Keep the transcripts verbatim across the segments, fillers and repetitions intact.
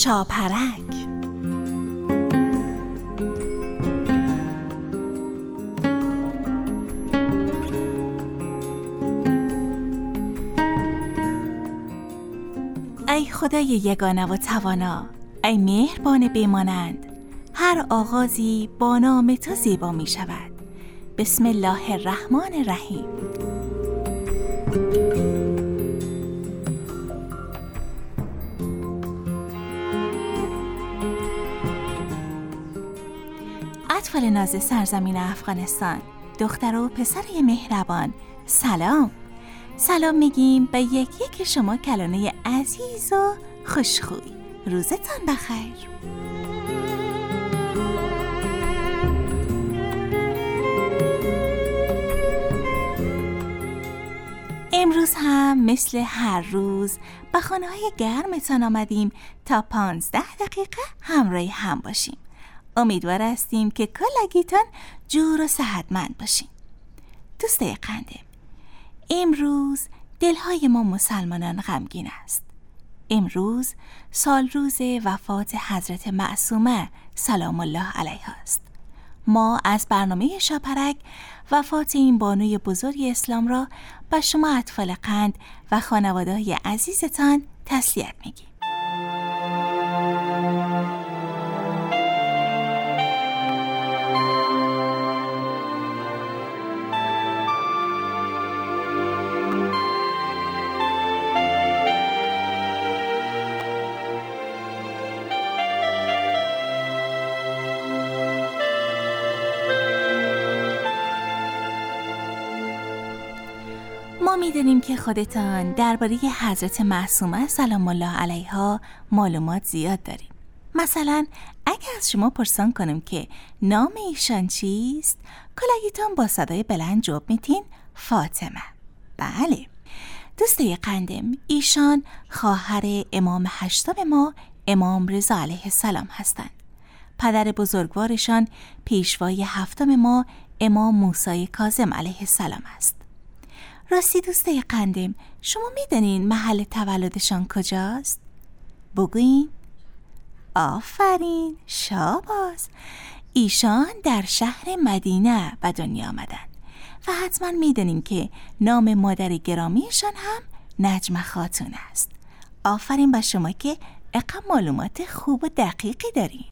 شاپرک. ای خدای یگانه و توانا، ای مهربان بیمانند، هر آغازی با نام تو زیبا می شود. بسم الله الرحمن الرحیم. اطفال ناز سرزمین افغانستان، دختر و پسر مهربان، سلام. سلام میگیم به یک یک شما کلانه عزیز و خوشخوی. روزتان بخیر. امروز هم مثل هر روز به خانه‌های گرمتان آمدیم تا پانزده دقیقه همراه هم باشیم. امیدوار هستیم که کلگیتان جور و صحتمند باشیم. دوستای قندم، امروز دلهای ما مسلمانان غمگین است. امروز سال روز وفات حضرت معصومه سلام الله علیها است. ما از برنامه شاپرک وفات این بانوی بزرگ اسلام را به شما اطفال قند و خانواده‌های عزیزتان تسلیت میگیم. ما می‌دونیم که خودتان درباره حضرت معصومه سلام الله علیها معلومات زیاد داریم. مثلا اگه از شما پرسان کنم که نام ایشان چیست، کلگیتان با صدای بلند جواب میدین فاطمه. بله دوستای قندم، ایشان خواهر امام هشتم ما امام رضا علیه السلام هستند. پدر بزرگوارشان پیشوای هفتم ما امام موسی کاظم علیه السلام است. راستی دوستای قندم، شما میدونین محل تولدشان کجاست؟ بگوین. آفرین، شاباس. ایشان در شهر مدینه به دنیا آمدن و حتما میدونین که نام مادر گرامیشان هم نجمه خاتون است. آفرین به شما که اقا معلومات خوب و دقیقی دارین.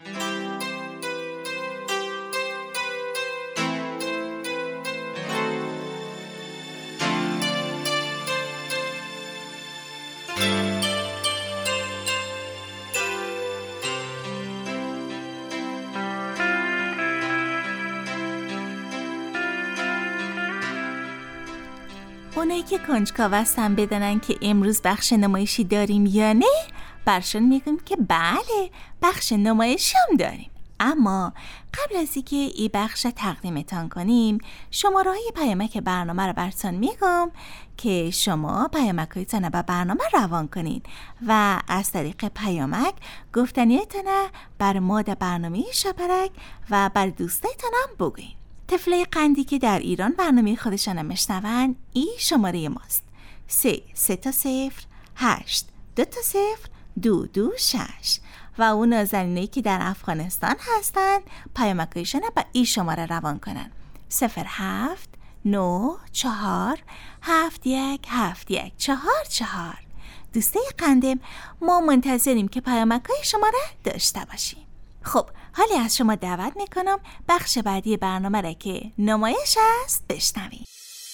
اونایی که کنجکاو هستن بدونن که امروز بخش نمایشی داریم یا نه، برشون میگم که بله بخش نمایشی هم داریم. اما قبل از اینکه این بخش تقدیمتان کنیم، شماره‌های پیامک برنامه رو براتون میگم که شما پیامک‌هایتون رو به برنامه روان کنین و از طریق پیامک گفتنیتون رو بر ما در برنامه شاپرک و بر دوستایتون هم بگوین. طفلای قندی که در ایران برنامه خودشان رو میشنون، این شماره ماست: سه سه تا صفر هشت دو تا صفر دو دو شش. و اون نازنینایی که در افغانستان هستن پیامکایشون رو به این شماره روان کنن: صفر هفت نو چهار هفت یک هفت یک چهار چهار. دوستای قندم، ما منتظریم که پیامکای شما رو داشته باشیم. خب حالی از شما دعوت میکنم بخش بعدی برنامه را که نمایش است بشنوید.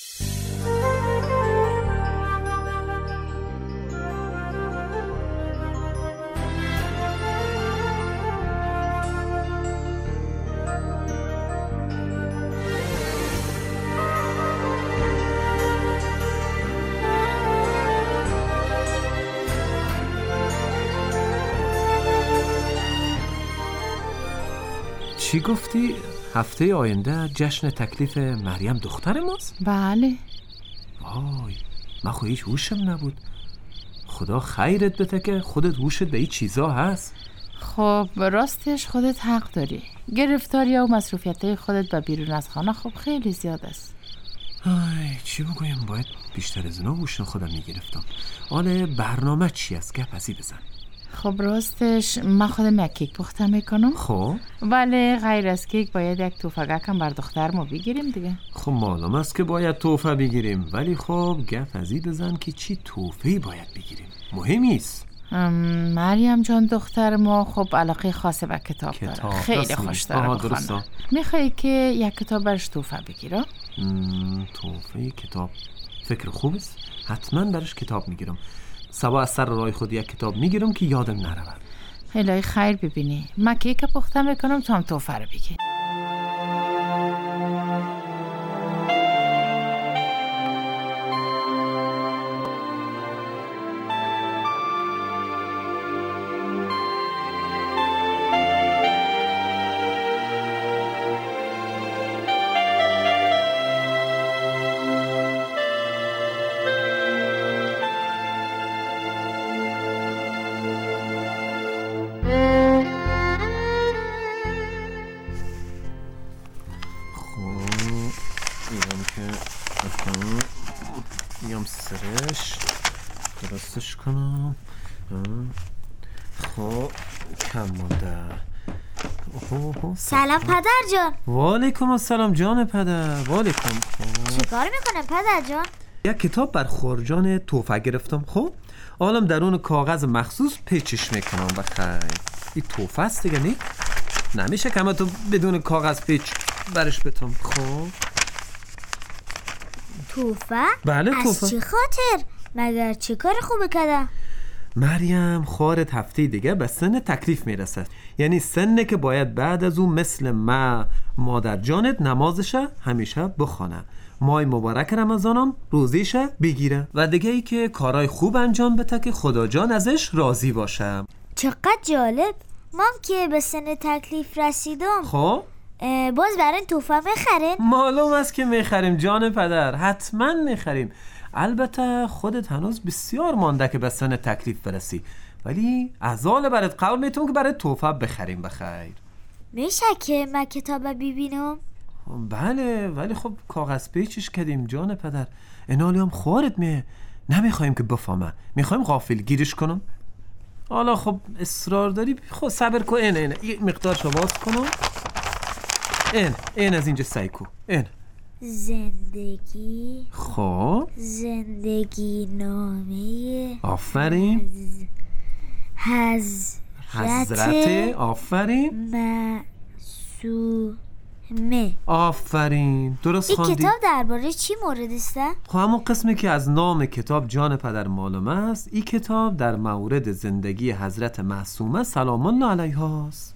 چی گفتی؟ هفته آینده جشن تکلیف مریم دختر ماست؟ بله. وای، من خود هیچ هوشم نبود. خدا خیرت بده که خودت هوشت به این چیزا هست. خب راستش خودت حق داری. گرفتاری و مصروفیت‌های خودت به بیرون از خانه خب خیلی زیاد است. آی چی بگویم، باید بیشتر از اونا هوش خودم میگرفتم. حالا برنامه چی است؟ گپ ازی بزن. خب راستش من خودم یک کیک پخته میکنم. خب ولی غیر از کیک باید یک توفگک هم بر دختر ما بگیریم دیگه. خب معلوم است که باید تحفه بگیریم، ولی خب گپ از این بزن که چی تحفه‌ای باید بگیریم. مهمی است. مریم جان دختر ما خب علاقه خاصه به کتاب, کتاب داره، خیلی خوش داره بخونه. میخوایی که یک کتاب برش تحفه بگیرم؟ تحفه کتاب فکر خوب است. حتما برش کتاب میگیرم. سوا از سر راه خود یک کتاب میگیرم که یادم نرود. الهی خیر ببینی. من کیک پخته میکنم تو هم تحفه رو بگیر. میام سرش درستش کنم. خب کم مونده. سلام پدر جان. وعلیکم السلام جان پدر. وعلیکم. چه کار میکنه پدر جان؟ یک کتاب بر خورجان تحفه گرفتم. خب حالا در اون کاغذ مخصوص پیچش میکنم. بخیر این تحفه است دیگه. نه نمیشه که تو بدون کاغذ پیچ برش بتم. خب توفه؟ بله توفه. از چی خاطر؟ مگر چه کار خوبه کده؟ مریم خواهرت هفته دیگه به سن تکلیف میرسه، یعنی سنه که باید بعد از اون مثل ما مادر جانت نمازشه همیشه بخونه، ماه مبارک رمضانم روزیشه بگیره و دیگه ای که کارهای خوب انجام بده که خدا جان ازش راضی باشه. چقدر جالب. مام که به سن تکلیف رسیدم خب باز برای توفه میخرین؟ معلوم است که میخریم جان پدر، حتما میخریم. البته خودت هنوز بسیار مانده که به سن تکلیف برسی، ولی از حال برات قول میتونم که برای توفه بخریم. بخیر میشه که من کتاب ببینم؟ بله ولی خب کاغذ پیچش کردیم جان پدر. انالی هم خواهرت میه، نمیخوایم که بفهمه، میخوایم غافل گیرش کنم. حالا خب اصرار داری خب صبر کن. این این یک مقدار شواز کنم. این این از اینجا سایکو. این زندگی. خب زندگی نامه. آفرین. حضرت حضرت. آفرین. معصومه. آفرین درست این خواندی. کتاب درباره چی مورد است؟ خب همون قسمی که از نام کتاب جان پدر معلوم است، این کتاب در مورد زندگی حضرت معصومه سلام الله علیها است.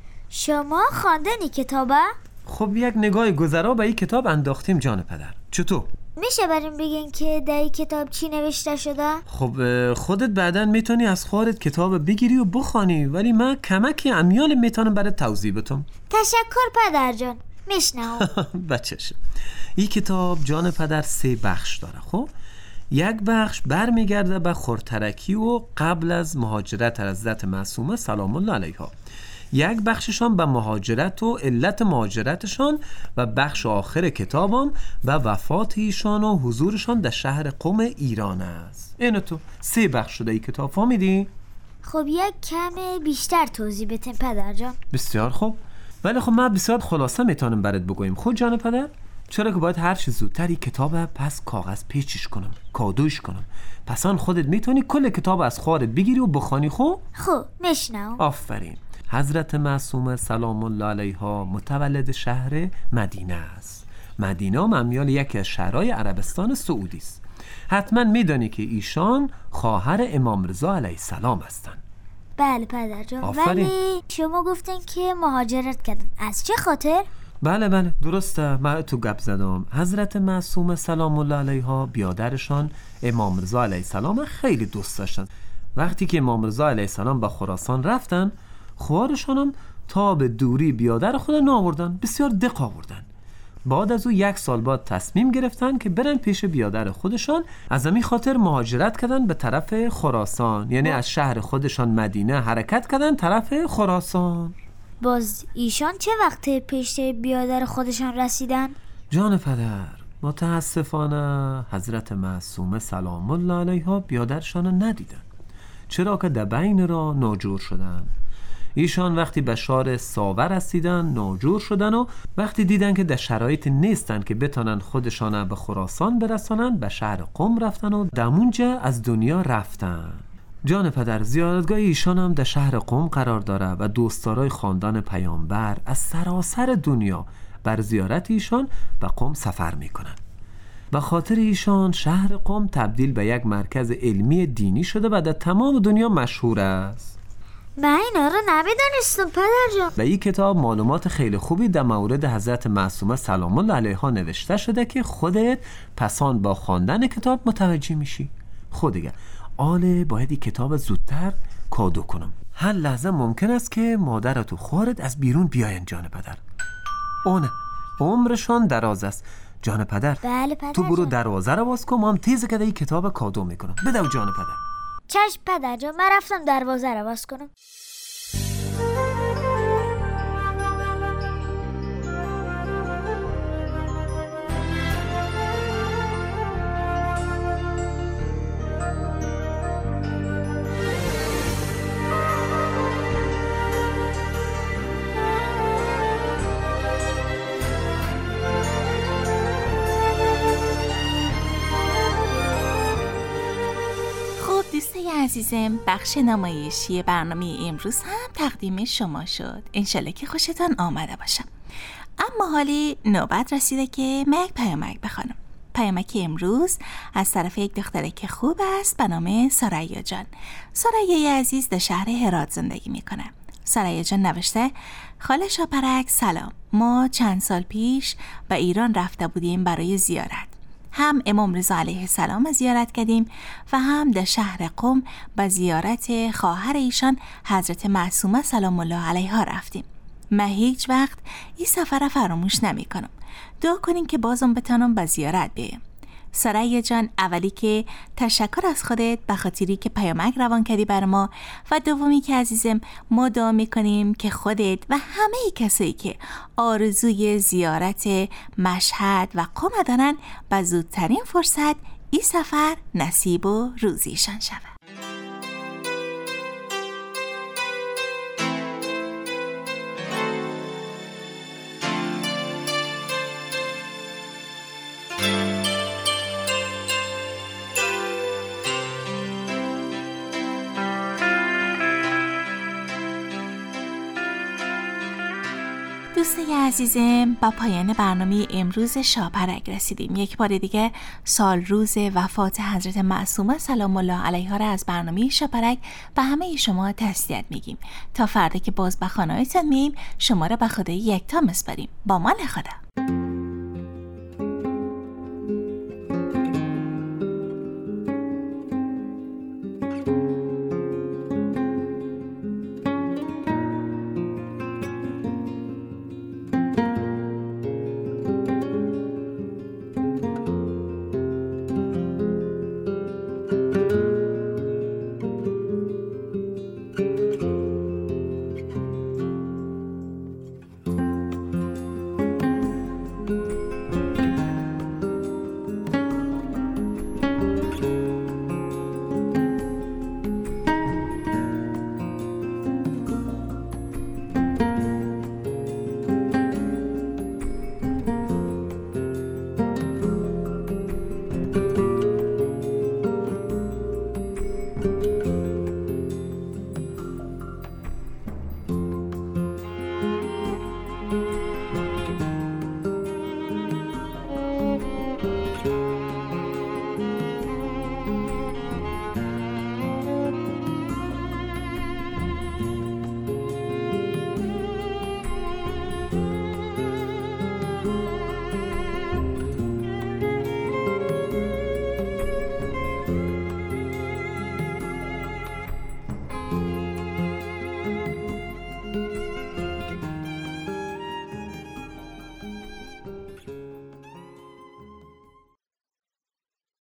شما خواندنی کتابه؟ خب یک نگاه گذرا به این کتاب انداختیم جان پدر. چطور؟ میشه بریم بگین که در این کتاب چی نوشته شده؟ خب خودت بعداً میتونی از خواهرت کتاب بگیری و بخوانی، ولی من کمکی امیال میتونم برات توضیح بدم. تشکر پدر جان. میشنم. بچه‌ش این کتاب جان پدر سه بخش داره. خب یک بخش برمیگرده به خورترکی و قبل از مهاجرت حضرت معصومه سلام الله علیها، یک بخششان به مهاجرت و علت مهاجرتشان و بخش آخر کتابم به وفات ایشان و حضورشان در شهر قم ایران است. اینو تو سه بخش شده ای کتاب، فهمیدی؟ خب یک کم بیشتر توضیح بتین پدر جان. بسیار خوب، ولی خب من بسیار خلاصه میتونم برات بگویم. خود جان پدر چرا که باید هر چیز زودتر این کتاب پس کاغذ پیچش کنم، کادوش کنم. پس آن خودت میتونی کل کتاب از خواهرت بگیری و بخوانی. خوب خب میشنم. آفرین. حضرت معصومه سلام الله علیها متولد شهر مدینه است. مدینه ممیال یکی از شهرهای عربستان سعودی است. حتما میدانی که ایشان خواهر امام رضا علیه السلام هستند. بله پدر جان. آفرین. ولی شما گفتین که مهاجرت کردن، از چه خاطر؟ بله بله درسته، من تو گپ زدم. حضرت معصومه سلام الله علیها بیادرشان امام رضا علیه السلام خیلی دوست داشتن. وقتی که امام رضا علیه السلام به خراسان رفتن، خوارشانم تا به دوری بیادر خود ناوردن، بسیار دق آوردن. بعد از او یک سال بعد تصمیم گرفتن که برن پیش بیادر خودشان، از همین خاطر مهاجرت کردن به طرف خراسان، یعنی از شهر خودشان مدینه حرکت کردن طرف خراسان. باز ایشان چه وقت پیش بیادر خودشان رسیدن؟ جان پدر متاسفانه حضرت معصومه سلام الله علیها بیادرشان ندیدن، چرا که در بین را ناجور شدند. ایشان وقتی به شهر ساوه رسیدن ناجور شدن و وقتی دیدن که در شرایط نیستن که بتانن خودشان به خراسان برسانن، به شهر قم رفتن و دمونجا از دنیا رفتن. جان پدر، زیارتگاه ایشان هم در شهر قم قرار داره و دوستدارای خاندان پیامبر از سراسر دنیا بر زیارت ایشان به قم سفر میکنن. به خاطر ایشان شهر قم تبدیل به یک مرکز علمی دینی شده و در تمام دنیا مشهور است. من اینا رو نمیدونستم پدر جان. و این کتاب معلومات خیلی خوبی در مورد حضرت معصومه سلام الله علیها نوشته شده که خودت پسان با خواندن کتاب متوجه میشی. خود دیگه آله باید این کتاب زودتر کادو کنم. هر لحظه ممکن است که مادرت و خواهرت از بیرون بیاین جان پدر. اونه عمرشان دراز است. جان پدر، بله پدر تو برو جان. دروازه رو باز کن، ما هم تیز کده این کتاب کادو میکنم. بدو جان پدر. چشم پدر جان، من رفتم دروازه رو باز کنم. عزیزم، بخش نمایشی برنامه امروز هم تقدیم شما شد. انشالله که خوشتان آمده باشم. اما حالی نوبت رسیده که من یک پیامک بخوانم. پیامک امروز از طرف یک دختره که خوب است به نام سریا جان. سریا عزیز در شهر هرات زندگی میکنه. سریا جان نوشته: خاله شاپرک سلام، ما چند سال پیش به ایران رفته بودیم برای زیارت. هم امام رضا علیه السلام زیارت کردیم و هم در شهر قم به زیارت خواهر ایشان حضرت معصومه سلام الله علیها رفتیم. من هیچ وقت این سفر فراموش نمی کنم. دعا کنین که بازم بتانم به زیارت بیایم. سریا جان، اولی که تشکر از خودت به خاطری که پیامک روان کردی بر ما، و دومی که عزیزم ما دعا میکنیم که خودت و همه کسایی که آرزوی زیارت مشهد و قم دارن به زودترین فرصت این سفر نصیب و روزیشان شود. دوستای عزیزم، با پایان برنامه امروز شاپرک رسیدیم. یک بار دیگه سال روز وفات حضرت معصومه سلام الله علیها را از برنامه شاپرک به همه شما تسلیت میگیم. تا فردا که باز به خانه‌تان میایم، شما را به خدای یکتا میسپاریم. با مان خدا.